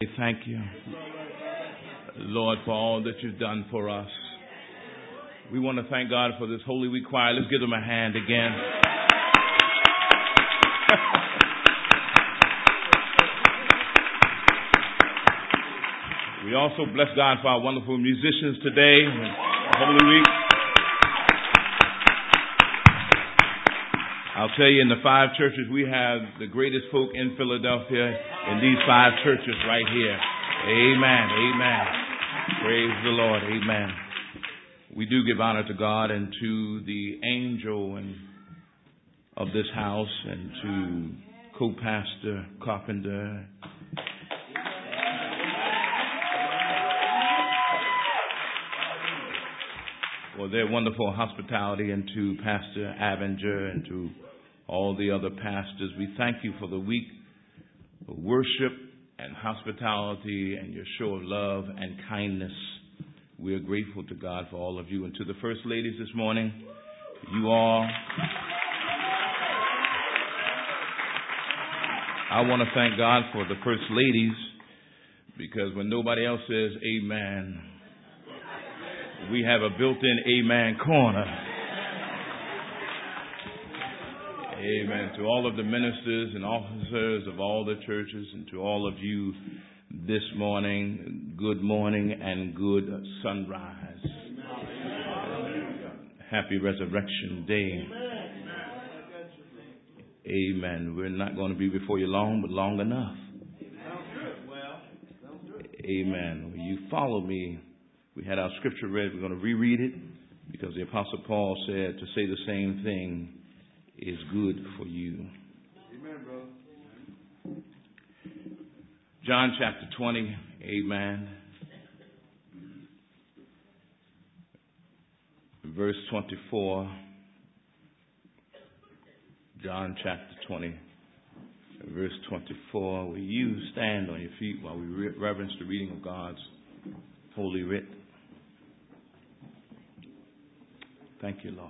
Thank you, Lord, for all that you've done for us. We want to thank God for this Holy Week choir. Let's give them a hand again. We also bless God for our wonderful musicians today, Holy Week. I'll tell you, in the 5 churches, we have the greatest folk in Philadelphia in these 5 churches right here. Amen. Amen. Praise the Lord. Amen. We do give honor to God and to the angel of this house and to co-pastor Carpenter. For their wonderful hospitality, and to Pastor Avenger and to all the other pastors. We thank you for the week of worship and hospitality and your show of love and kindness. We are grateful to God for all of you. And to the first ladies this morning, you all, I want to thank God for the first ladies, because when nobody else says amen, we have a built-in amen corner. Amen. To all of the ministers and officers of all the churches, and to all of you this morning, good morning and good sunrise. Happy Resurrection Day. Amen. We're not going to be before you long, but long enough. Amen. Will you follow me? We had our scripture read. We're going to reread it because the Apostle Paul said to say the same thing is good for you. Amen, brother. John chapter 20. Amen. Verse 24. John chapter 20. Verse 24. Will you stand on your feet while we reverence the reading of God's Holy Writ? Thank you, Lord.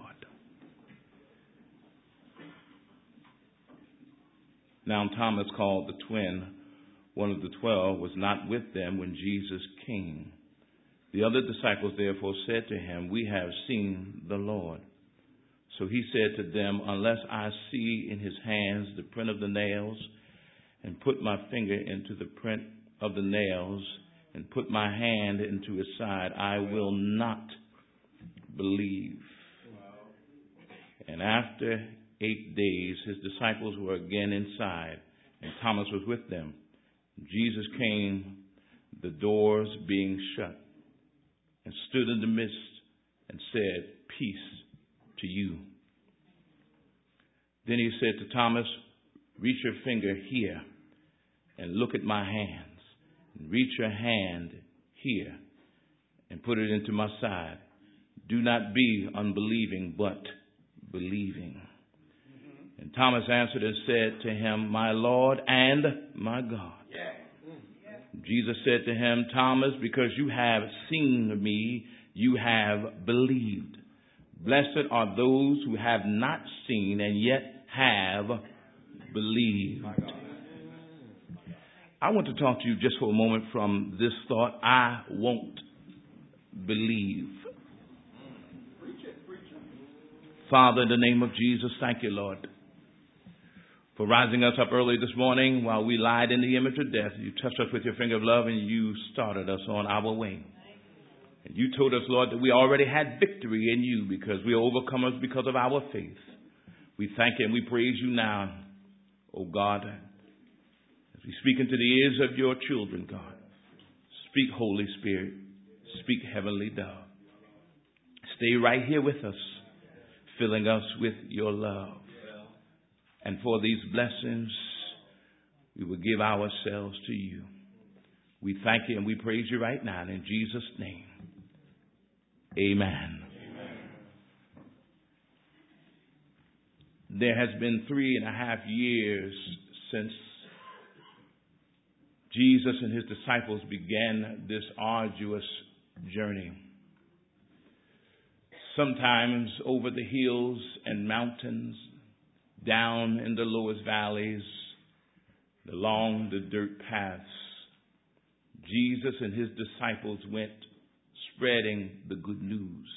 Now Thomas, called the twin, one of the 12, was not with them when Jesus came. The other disciples therefore said to him, "We have seen the Lord." So he said to them, "Unless I see in his hands the print of the nails, and put my finger into the print of the nails, and put my hand into his side, I will not believe." And after 8 days, his disciples were again inside, and Thomas was with them. Jesus came, the doors being shut, and stood in the midst and said, "Peace to you." Then he said to Thomas, "Reach your finger here and look at my hands, and reach your hand here and put it into my side. Do not be unbelieving, but believing." And Thomas answered and said to him, "My Lord and my God." Jesus said to him, "Thomas, because you have seen me, you have believed. Blessed are those who have not seen and yet have believed." I want to talk to you just for a moment from this thought: I won't believe. Father, in the name of Jesus, thank you, Lord, for rising us up early this morning while we lied in the image of death. You touched us with your finger of love and you started us on our way. And you told us, Lord, that we already had victory in you because we are overcomers because of our faith. We thank you and we praise you now, oh God, as we speak into the ears of your children, God. Speak, Holy Spirit. Speak, Heavenly Dove. Stay right here with us, filling us with your love. And for these blessings, we will give ourselves to you. We thank you and we praise you right now. In Jesus' name, amen. There has been 3.5 years since Jesus and his disciples began this arduous journey. Sometimes over the hills and mountains, down in the lowest valleys, along the dirt paths, Jesus and his disciples went spreading the good news.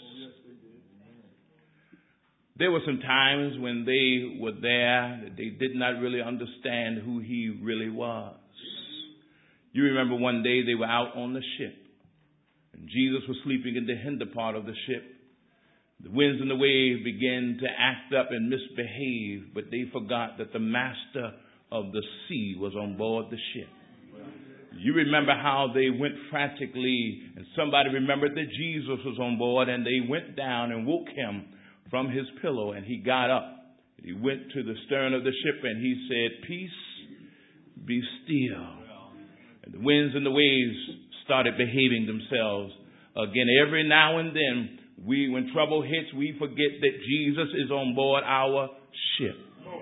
There were some times when they were there that they did not really understand who he really was. You remember one day they were out on the ship, and Jesus was sleeping in the hinder part of the ship. The winds and the waves began to act up and misbehave, but they forgot that the master of the sea was on board the ship. You remember how they went frantically, and somebody remembered that Jesus was on board, and they went down and woke him from his pillow, and he got up. He went to the stern of the ship, and he said, "Peace, be still." And the winds and the waves started behaving themselves again. Every now and then, when trouble hits, we forget that Jesus is on board our ship.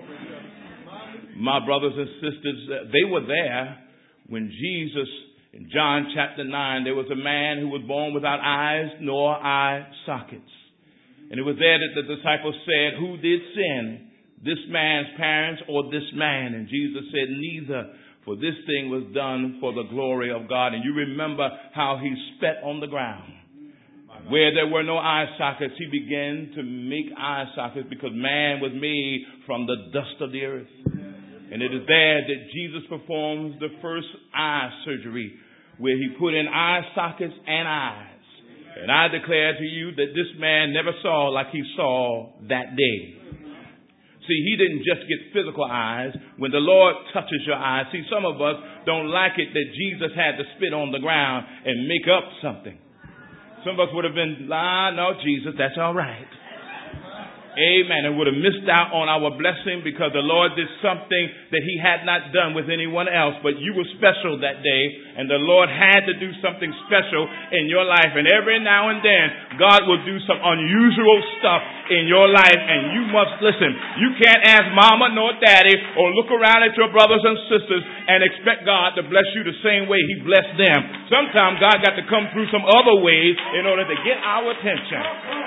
My brothers and sisters, they were there when Jesus, in John chapter 9, there was a man who was born without eyes nor eye sockets. And it was there that the disciples said, "Who did sin, this man's parents or this man?" And Jesus said, "Neither, for this thing was done for the glory of God." And you remember how he spat on the ground. Where there were no eye sockets, he began to make eye sockets because man was made from the dust of the earth. And it is there that Jesus performs the first eye surgery, where he put in eye sockets and eyes. And I declare to you that this man never saw like he saw that day. See, he didn't just get physical eyes. When the Lord touches your eyes, see, some of us don't like it that Jesus had to spit on the ground and make up something. Some of us would have been, "No, Jesus, that's all right." Amen. And would have missed out on our blessing because the Lord did something that he had not done with anyone else. But you were special that day, and the Lord had to do something special in your life. And every now and then, God will do some unusual stuff in your life, and you must listen. You can't ask mama nor daddy or look around at your brothers and sisters and expect God to bless you the same way he blessed them. Sometimes God got to come through some other ways in order to get our attention.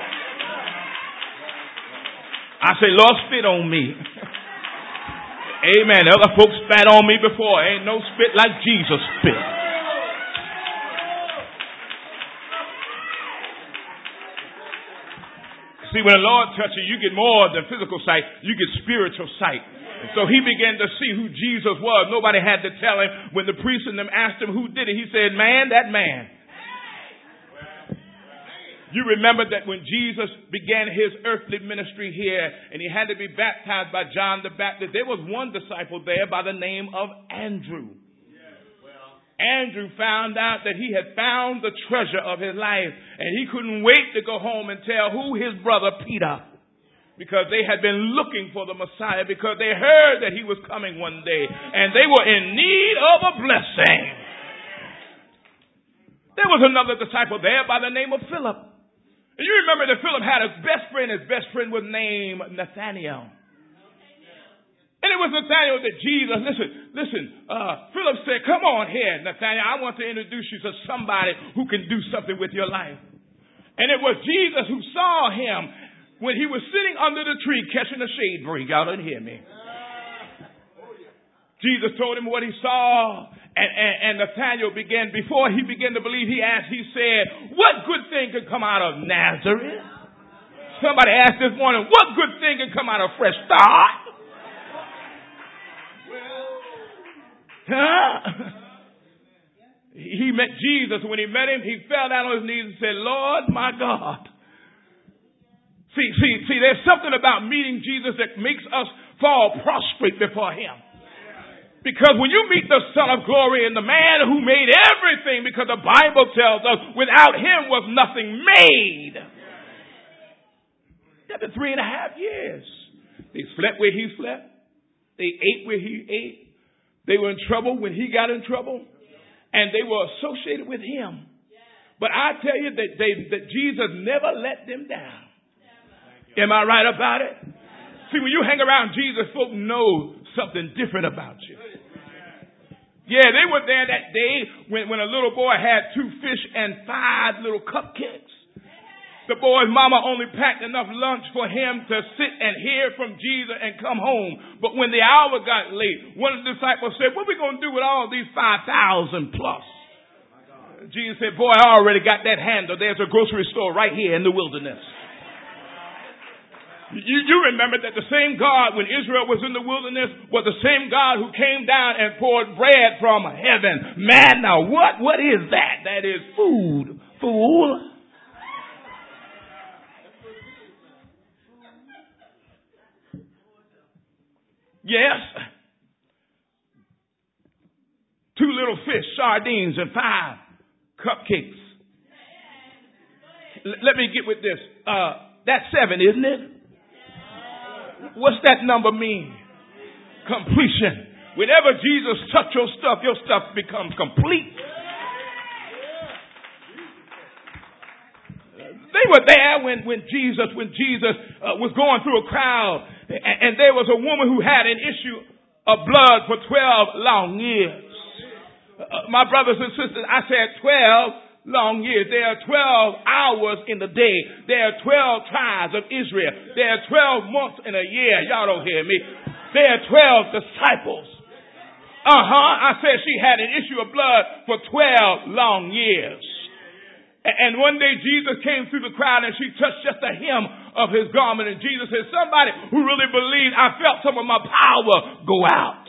I say, "Lord, spit on me." Amen. Other folks spat on me before. Ain't no spit like Jesus spit. See, when the Lord touches you, you get more than physical sight. You get spiritual sight. And so he began to see who Jesus was. Nobody had to tell him. When the priest and them asked him who did it, he said, "Man, that man." You remember that when Jesus began his earthly ministry here and he had to be baptized by John the Baptist, there was one disciple there by the name of Andrew. Andrew found out that he had found the treasure of his life, and he couldn't wait to go home and tell who his brother Peter, because they had been looking for the Messiah, because they heard that he was coming one day and they were in need of a blessing. There was another disciple there by the name of Philip. And you remember that Philip had a best friend. His best friend was named Nathaniel. And it was Nathaniel that Jesus, listen, Philip said, "Come on here, Nathaniel. I want to introduce you to somebody who can do something with your life." And it was Jesus who saw him when he was sitting under the tree catching a shade breeze. Y'all didn't hear me. Jesus told him what he saw. And Nathaniel before he began to believe, he said, "What good thing could come out of Nazareth?" Somebody asked this morning, what good thing could come out of Fresh Start? He met Jesus. When he met him, he fell down on his knees and said, "Lord, my God." See, there's something about meeting Jesus that makes us fall prostrate before him. Because when you meet the Son of Glory and the man who made everything, because the Bible tells us without him was nothing made. After 3.5 years, they slept where he slept. They ate where he ate. They were in trouble when he got in trouble. And they were associated with him. But I tell you that Jesus never let them down. Am I right about it? See, when you hang around Jesus, folk know something different about you. Yeah, they were there that day when a little boy had 2 fish and 5 little cupcakes. The boy's mama only packed enough lunch for him to sit and hear from Jesus and come home. But when the hour got late, one of the disciples said, "What are we going to do with all these 5,000 plus?" Jesus said, boy, I already got that handled. There's a grocery store right here in the wilderness. You remember that the same God when Israel was in the wilderness was the same God who came down and poured bread from heaven. Manna. What is that? That is food. Fool. Yes. 2 little fish, sardines, and 5 cupcakes. Let me get with this. That's 7, isn't it? What's that number mean? Completion. Whenever Jesus touches your stuff becomes complete. They were there when Jesus was going through a crowd, and there was a woman who had an issue of blood for 12 long years. My brothers and sisters, I said 12 long years. There are 12 hours in the day. There are 12 tribes of Israel. There are 12 months in a year. Y'all don't hear me. There are 12 disciples. I said she had an issue of blood for 12 long years. And one day Jesus came through the crowd and she touched just the hem of his garment. And Jesus said, somebody who really believed, I felt some of my power go out.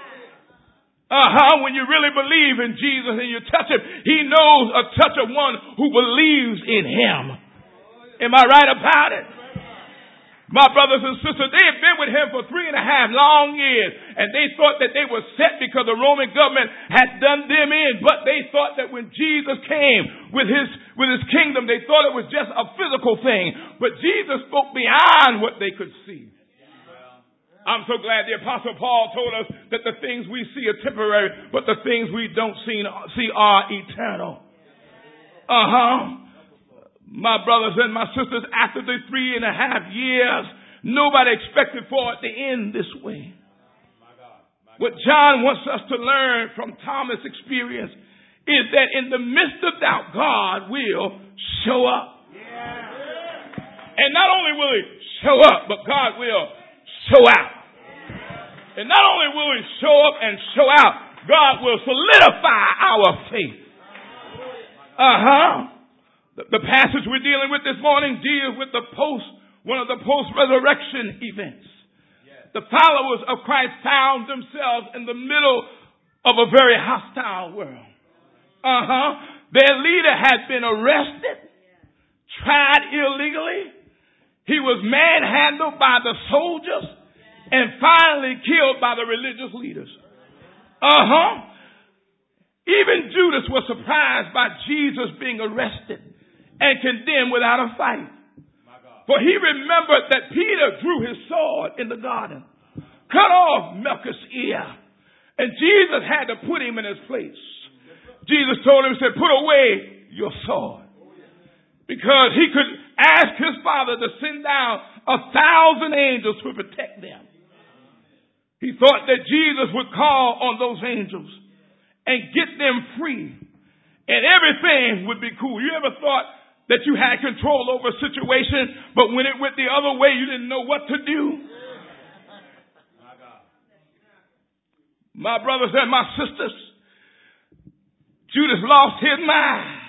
When you really believe in Jesus and you touch him, he knows a touch of one who believes in him. Am I right about it? My brothers and sisters, they had been with him for 3.5 long years, and they thought that they were set because the Roman government had done them in. But they thought that when Jesus came with his kingdom, they thought it was just a physical thing. But Jesus spoke beyond what they could see. I'm so glad the Apostle Paul told us that the things we see are temporary, but the things we don't see are eternal. My brothers and my sisters, after the 3.5 years, nobody expected for it to end this way. What John wants us to learn from Thomas' experience is that in the midst of doubt, God will show up. And not only will he show up, but God will show out. And not only will he show up and show out, God will solidify our faith. The passage we're dealing with this morning deals with one of the post-resurrection events. The followers of Christ found themselves in the middle of a very hostile world. Their leader had been arrested, tried illegally. He was manhandled by the soldiers and finally killed by the religious leaders. Even Judas was surprised by Jesus being arrested and condemned without a fight. For he remembered that Peter drew his sword in the garden, cut off Malchus' ear, and Jesus had to put him in his place. Jesus told him, said, put away your sword. Because he could ask his Father to send down 1,000 angels to protect them. He thought that Jesus would call on those angels and get them free, and everything would be cool. You ever thought that you had control over a situation, but when it went the other way, you didn't know what to do? My brothers and my sisters, Judas lost his mind.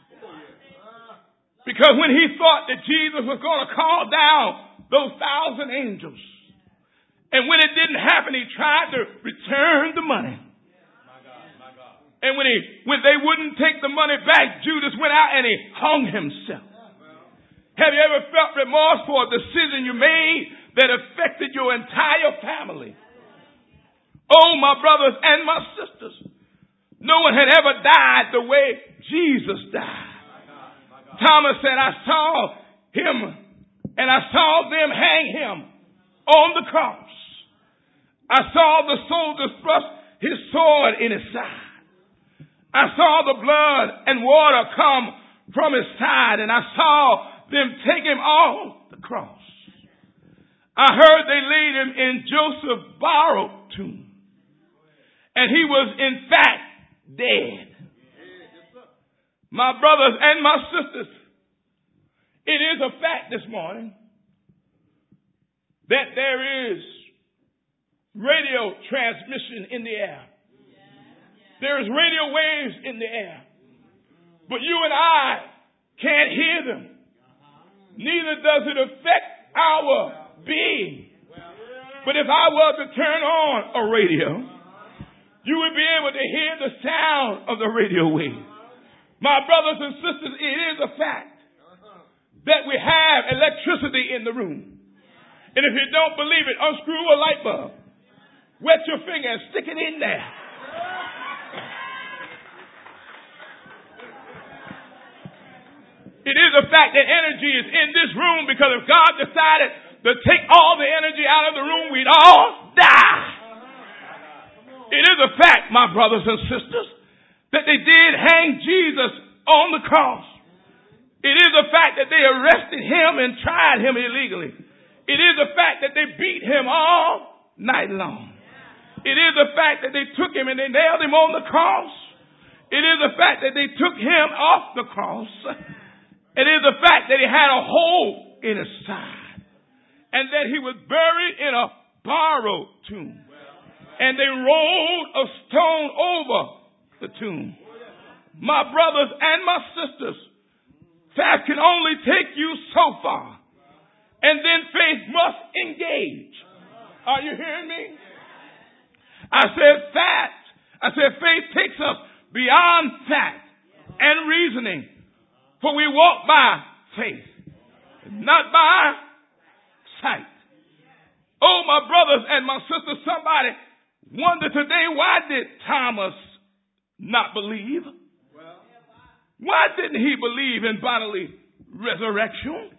Because when he thought that Jesus was going to call down those 1,000 angels, and when it didn't happen, he tried to return the money. And when they wouldn't take the money back, Judas went out and he hung himself. Have you ever felt remorse for a decision you made that affected your entire family? Oh, my brothers and my sisters, no one had ever died the way Jesus died. Thomas said, I saw him and I saw them hang him on the cross. I saw the soldiers thrust his sword in his side. I saw the blood and water come from his side, and I saw them take him off the cross. I heard they laid him in Joseph's borrowed tomb, and he was in fact dead. My brothers and my sisters, it is a fact this morning that there is radio transmission in the air. There's radio waves in the air. But you and I can't hear them. Neither does it affect our being. But if I was to turn on a radio, you would be able to hear the sound of the radio wave. My brothers and sisters, it is a fact that we have electricity in the room. And if you don't believe it, unscrew a light bulb, wet your finger and stick it in there. It is a fact that energy is in this room, because if God decided to take all the energy out of the room, we'd all die. It is a fact, my brothers and sisters, that they did hang Jesus on the cross. It is a fact that they arrested him and tried him illegally. It is a fact that they beat him all night long. It is a fact that they took him and they nailed him on the cross. It is a fact that they took him off the cross. It is a fact that he had a hole in his side, and that he was buried in a borrowed tomb. And they rolled a stone over the tomb. My brothers and my sisters, faith can only take you so far. And then faith must engage. Are you hearing me? I said faith takes us beyond fact and reasoning. For we walk by faith, not by sight. Oh, my brothers and my sisters, somebody wonder today, why did Thomas not believe? Why didn't he believe in bodily resurrection?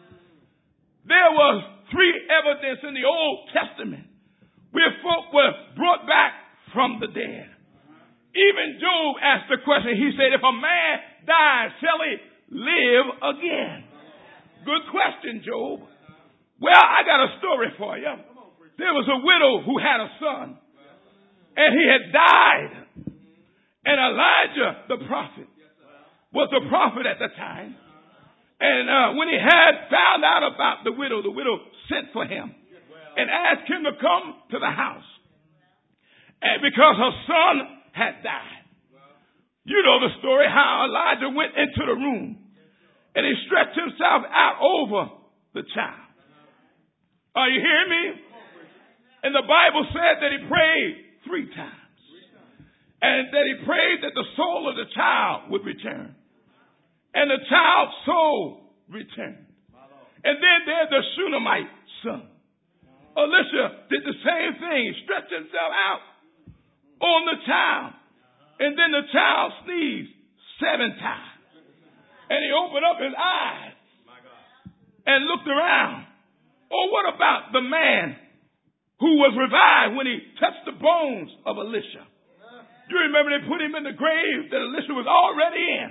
There was 3 evidence in the Old Testament where folk were brought back from the dead. Even Job asked the question. He said, if a man dies, shall he live again? Good question, Job. Well, I got a story for you. There was a widow who had a son, and he had died. And Elijah, the prophet, was the prophet at the time. And when he had found out about the widow sent for him and asked him to come to the house. And because her son had died. You know the story, how Elijah went into the room and he stretched himself out over the child. Are you hearing me? And the Bible said that he prayed 3 times. And that he prayed that the soul of the child would return. And the child's soul returned. And then there's the Shunammite son. Elisha did the same thing. He stretched himself out on the child. And then the child sneezed 7 times. And he opened up his eyes and looked around. Oh, what about the man who was revived when he touched the bones of Elisha? You remember they put him in the grave that Elisha was already in.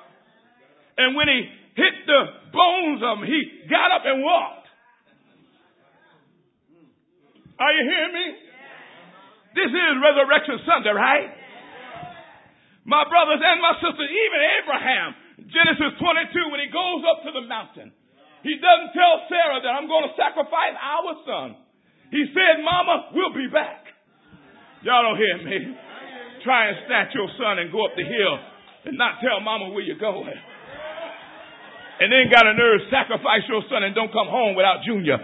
And when he hit the bones of him, he got up and walked. Are you hearing me? This is Resurrection Sunday, right? My brothers and my sisters, even Abraham, Genesis 22, when he goes up to the mountain, he doesn't tell Sarah that I'm going to sacrifice our son. He said, Mama, we'll be back. Y'all don't hear me. Try and snatch your son and go up the hill and not tell Mama where you're going. And then got a nerve, sacrifice your son and don't come home without Junior.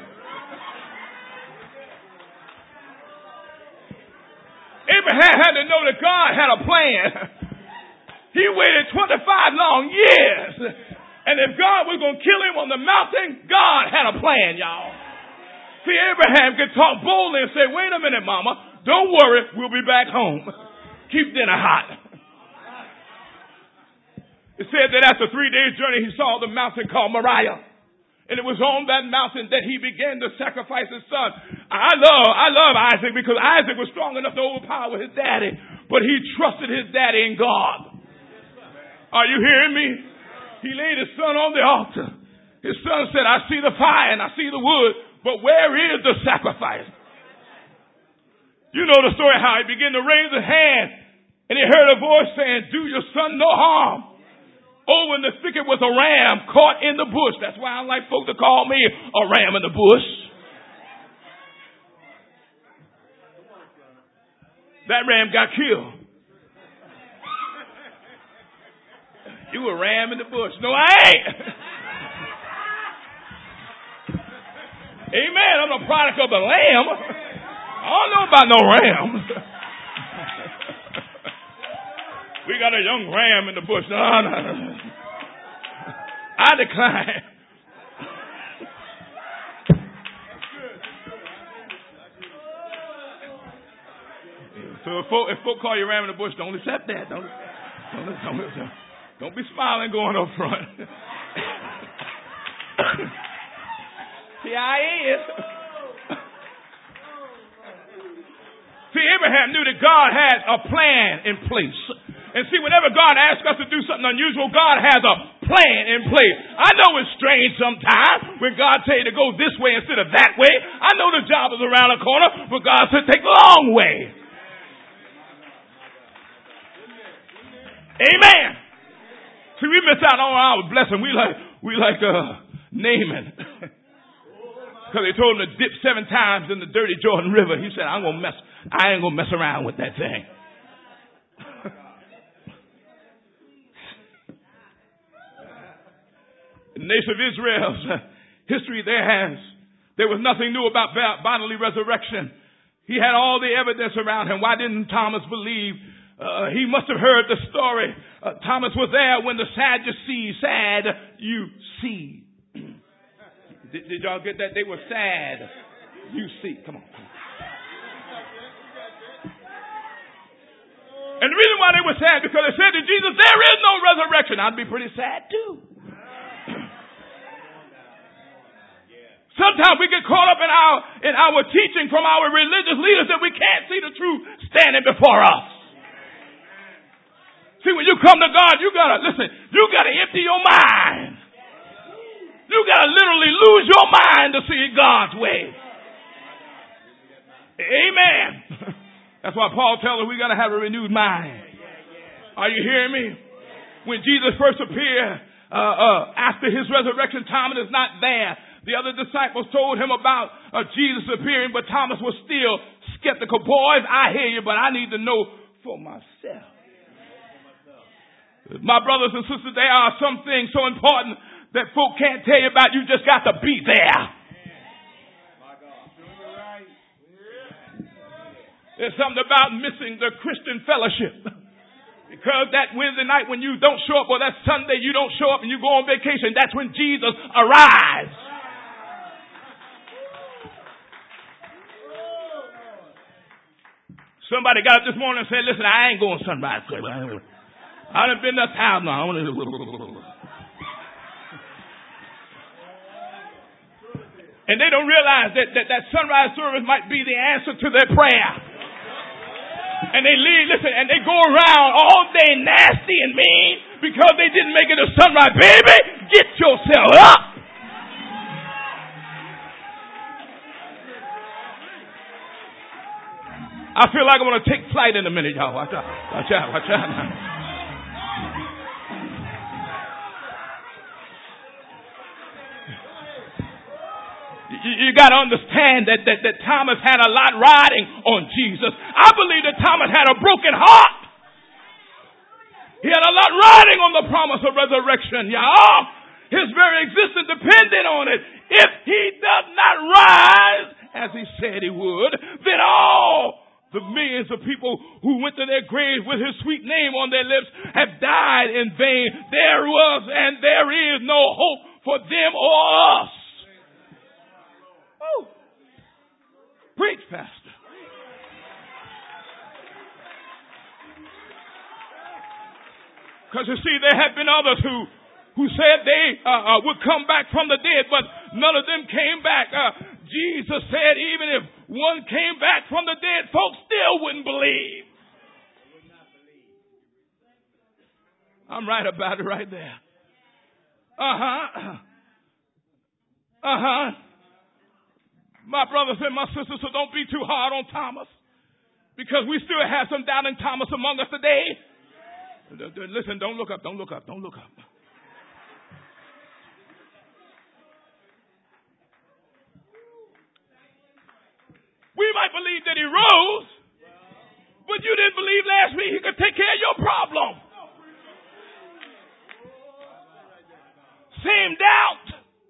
Abraham had to know that God had a plan. He waited 25 long years. And if God was going to kill him on the mountain, God had a plan, y'all. See, Abraham could talk boldly and say, wait a minute, Mama. Don't worry. We'll be back home. Keep dinner hot. It said that after 3 days' journey, he saw the mountain called Moriah. And it was on that mountain that he began to sacrifice his son. I love Isaac because Isaac was strong enough to overpower his daddy. But he trusted his daddy in God. Are you hearing me? He laid his son on the altar. His son said, I see the fire and I see the wood, but where is the sacrifice? You know the story how he began to raise his hand and he heard a voice saying, do your son no harm. Over in the thicket was a ram caught in the bush. That's why I like folks to call me a ram in the bush. That ram got killed. You a ram in the bush. No, I ain't. Amen. I'm a product of a lamb. I don't know about no ram. We got a young ram in the bush. No. I decline. So if folk call you ram in the bush, don't accept that. Don't be smiling going up front. See how he is. See, Abraham knew that God had a plan in place. And see, whenever God asks us to do something unusual, God has a plan in place. I know it's strange sometimes when God tells you to go this way instead of that way. I know the job is around the corner, but God said take the long way. Amen. See, we miss out on our blessing. We like Naaman. Because they told him to dip 7 times in the dirty Jordan River. He said, I ain't gonna mess around with that thing. In the nation of Israel's history, there was nothing new about bodily resurrection. He had all the evidence around him. Why didn't Thomas believe? He must have heard the story. Thomas was there when the Sadducees, did y'all get that? They were sad. You see. Come on. And the reason why they were sad, because they said to Jesus, there is no resurrection. I'd be pretty sad too. Sometimes we get caught up in our teaching from our religious leaders that we can't see the truth standing before us. See, when you come to God, you gotta empty your mind. You gotta literally lose your mind to see it God's way. Amen. That's why Paul tells us we gotta have a renewed mind. Are you hearing me? When Jesus first appeared, after his resurrection, Thomas is not there. The other disciples told him about Jesus appearing, but Thomas was still skeptical. Boys, I hear you, but I need to know for myself. My brothers and sisters, there are some things so important that folk can't tell you about. You just got to be there. There's something about missing the Christian fellowship. Because that Wednesday night when you don't show up, or that Sunday you don't show up and you go on vacation, that's when Jesus arrives. Somebody got up this morning and said, listen, I ain't going sunrise service. I done been to 1,000 now. And they don't realize that sunrise service might be the answer to their prayer. And they they go around all day nasty and mean because they didn't make it to sunrise. Baby, get yourself up. I feel like I'm going to take flight in a minute, y'all. Watch out. Now. You got to understand that Thomas had a lot riding on Jesus. I believe that Thomas had a broken heart. He had a lot riding on the promise of resurrection, y'all. His very existence depended on it. If he does not rise, as he said he would, then all the millions of people who went to their graves with his sweet name on their lips have died in vain. There was and there is no hope for them or us. Oh, preach, Pastor. Because you see, there have been others who said they would come back from the dead, but none of them came back. Jesus said even if one came back from the dead, folks still wouldn't believe. I'm right about it right there. My brothers and my sisters, so don't be too hard on Thomas, because we still have some doubting Thomas among us today. Listen, don't look up. We might believe that he rose, but you didn't believe last week he could take care of your problem. same doubt.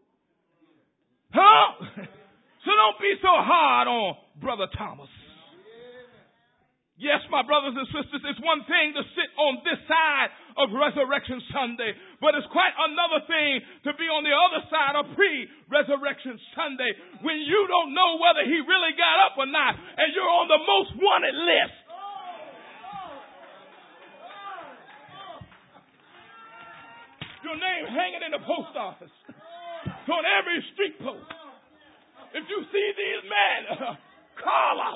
Huh? So don't be so hard on Brother Thomas. Yes, my brothers and sisters, it's one thing to sit on this side of Resurrection Sunday, but it's quite another thing to be on the other side of pre-Resurrection Sunday when you don't know whether he really got up or not, and you're on the most wanted list. Your name hanging in the post office, on every street post. If you see these men, call us.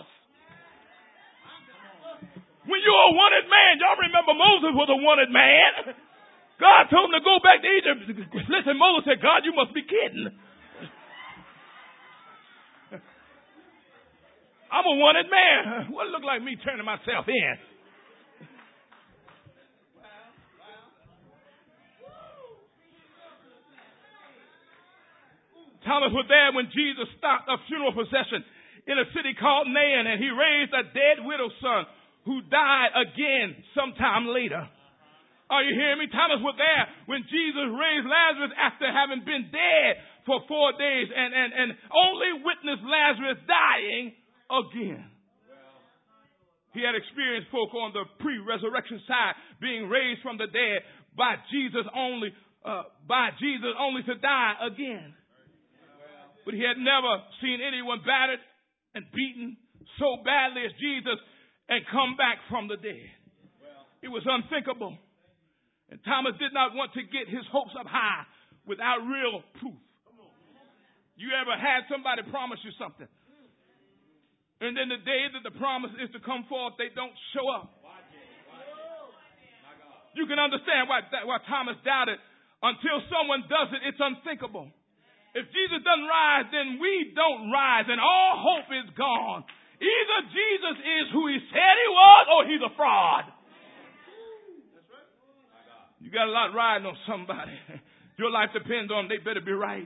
When you're a wanted man, y'all remember Moses was a wanted man. God told him to go back to Egypt. Listen, Moses said, God, you must be kidding. I'm a wanted man. What look like me turning myself in? Thomas was there when Jesus stopped a funeral procession in a city called Nain, and he raised a dead widow's son who died again sometime later. Are you hearing me? Thomas was there when Jesus raised Lazarus after having been dead for 4 days and only witnessed Lazarus dying again. He had experienced folk on the pre-resurrection side being raised from the dead by Jesus only to die again. But he had never seen anyone battered and beaten so badly as Jesus and come back from the dead. It was unthinkable. And Thomas did not want to get his hopes up high without real proof. You ever had somebody promise you something, and then the day that the promise is to come forth, they don't show up? You can understand why Thomas doubted. Until someone does it, it's unthinkable. If Jesus doesn't rise, then we don't rise, and all hope is gone. Either Jesus is who he said he was, or he's a fraud. You got a lot riding on somebody. Your life depends on them. They better be right.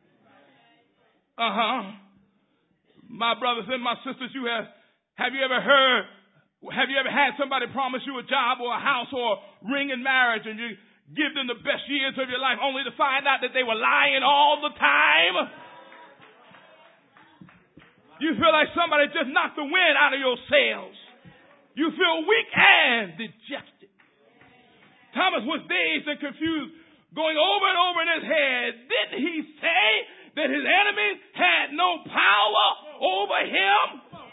My brothers and my sisters, have you ever had somebody promise you a job or a house or a ring in marriage, and you give them the best years of your life only to find out that they were lying all the time? You feel like somebody just knocked the wind out of your sails. You feel weak and dejected. Thomas was dazed and confused, going over and over in his head. Didn't he say that his enemies had no power over him?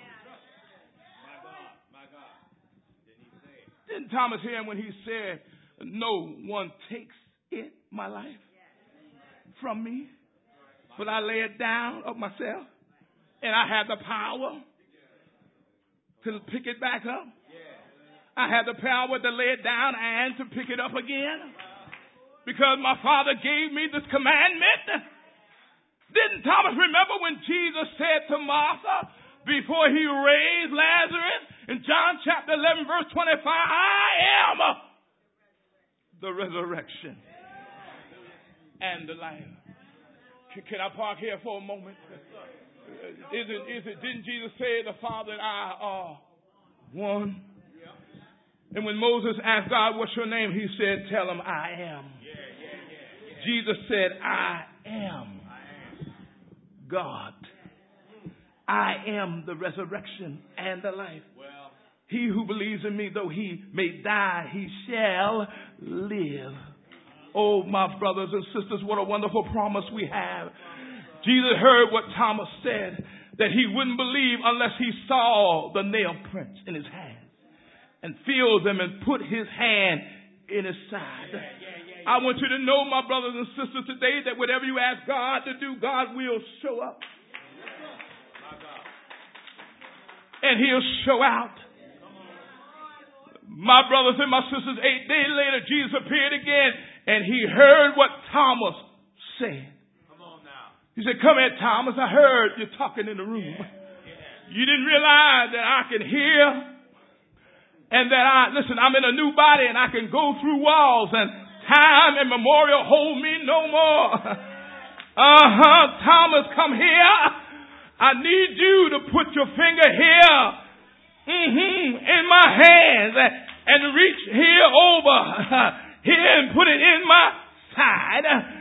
My God. Didn't Thomas hear him when he said, no one takes it, my life, from me, but I lay it down of myself? And I have the power to pick it back up. I have the power to lay it down and to pick it up again. Because my Father gave me this commandment. Didn't Thomas remember when Jesus said to Martha before he raised Lazarus in John chapter 11 verse 25, I am the resurrection and the life. Can I park here for a moment? Didn't Jesus say the Father and I are one? And when Moses asked God, what's your name? He said, tell him I am. Jesus said, I am God. I am the resurrection and the life. He who believes in me, though he may die, he shall live. Oh, my brothers and sisters, what a wonderful promise we have. Jesus heard what Thomas said, that he wouldn't believe unless he saw the nail prints in his hands and feel them and put his hand in his side. I want you to know, my brothers and sisters, today that whatever you ask God to do, God will show up. And he'll show out. My brothers and my sisters, 8 days later, Jesus appeared again, and he heard what Thomas said. He said, come here, Thomas. I heard you talking in the room. You didn't realize that I can hear and that I'm in a new body and I can go through walls and time and memorial hold me no more. Thomas, come here. I need you to put your finger here in my hands and reach here over here and put it in my side.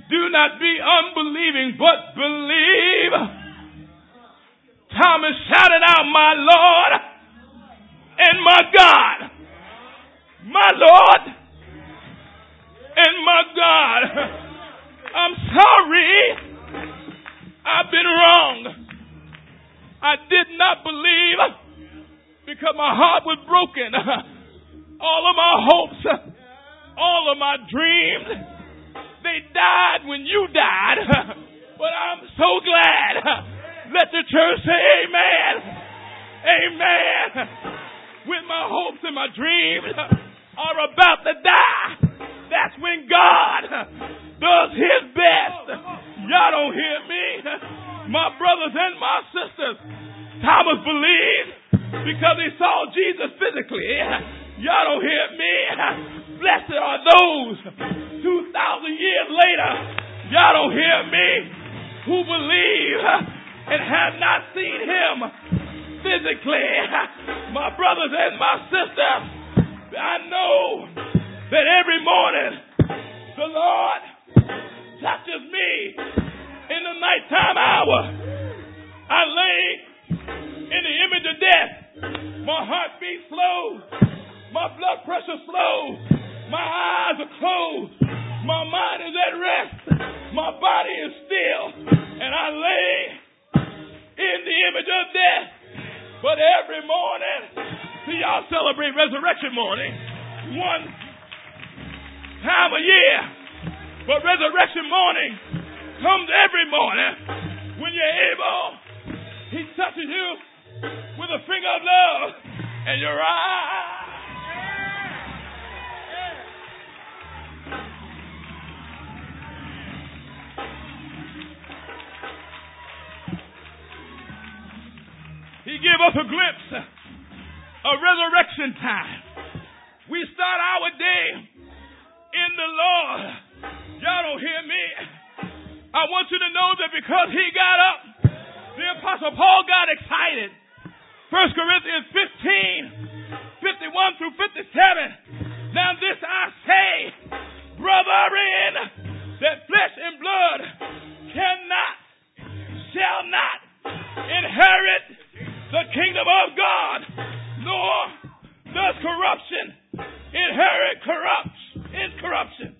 Do not be unbelieving, but believe. Thomas shouted out, my Lord and my God. My Lord and my God. I'm sorry. I've been wrong. I did not believe because my heart was broken. All of my hopes, all of my dreams, they died when you died. But I'm so glad. Let the church say amen. Amen. When my hopes and my dreams are about to die, that's when God does his best. Y'all don't hear me? My brothers and my sisters, Thomas believed because he saw Jesus physically. Y'all don't hear me? Blessed are those 2,000 years later, y'all don't hear me, who believe and have not seen him physically. My brothers and my sisters, I know that every morning the Lord touches me in the nighttime hour. I lay in the image of death. My heart beats slow. My blood pressure slow. My eyes are closed. My mind is at rest. My body is still. And I lay in the image of death. But every morning, see, y'all celebrate resurrection morning one time a year. But resurrection morning comes every morning when you're able. He touches you with a finger of love and your eyes. He gave us a glimpse of resurrection time. We start our day in the Lord. Y'all don't hear me? I want you to know that because he got up, the Apostle Paul got excited. 1 Corinthians 15, 51 through 57. Now this I say, brethren, that flesh and blood cannot, shall not inherit the kingdom of God, nor does corruption inherit incorruption.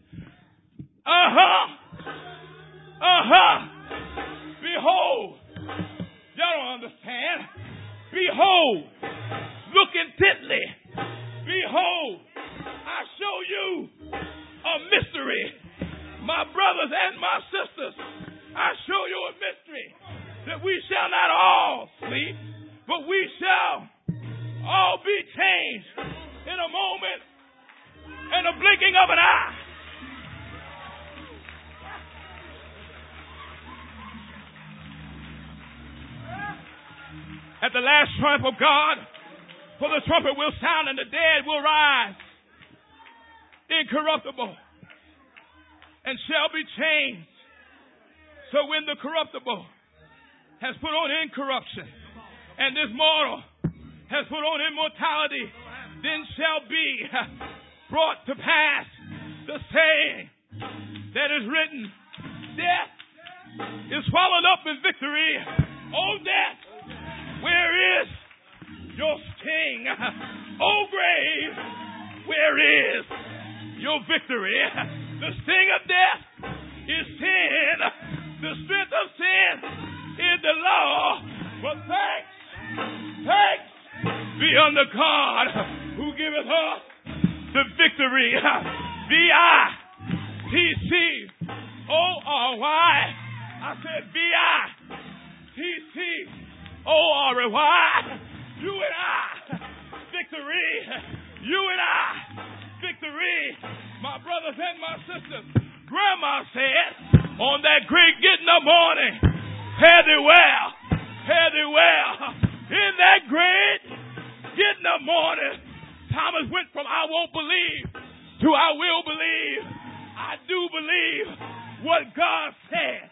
Behold, y'all don't understand. Behold, look intently. Behold, I show you a mystery. My brothers and my sisters, I show you a mystery that we shall not all sleep, but we shall all be changed in a moment and a blinking of an eye. At the last trump of God, for the trumpet will sound and the dead will rise incorruptible and shall be changed. So when the corruptible has put on incorruption and this mortal has put on immortality, then shall be brought to pass the saying that is written, death is swallowed up in victory. O death, where is your sting? O grave, where is your victory? The sting of death is sin. The strength of sin is the law. But thanks be unto God who giveth us the victory. V-I-T-C-O-R-Y. I said V-I-T-C-O-R-Y. You and I, victory. You and I, victory. My brothers and my sisters, Grandma said on that great getting up morning, fare thee well, fare thee well. In that great getting up morning, Thomas went from I won't believe to I will believe. I do believe what God said.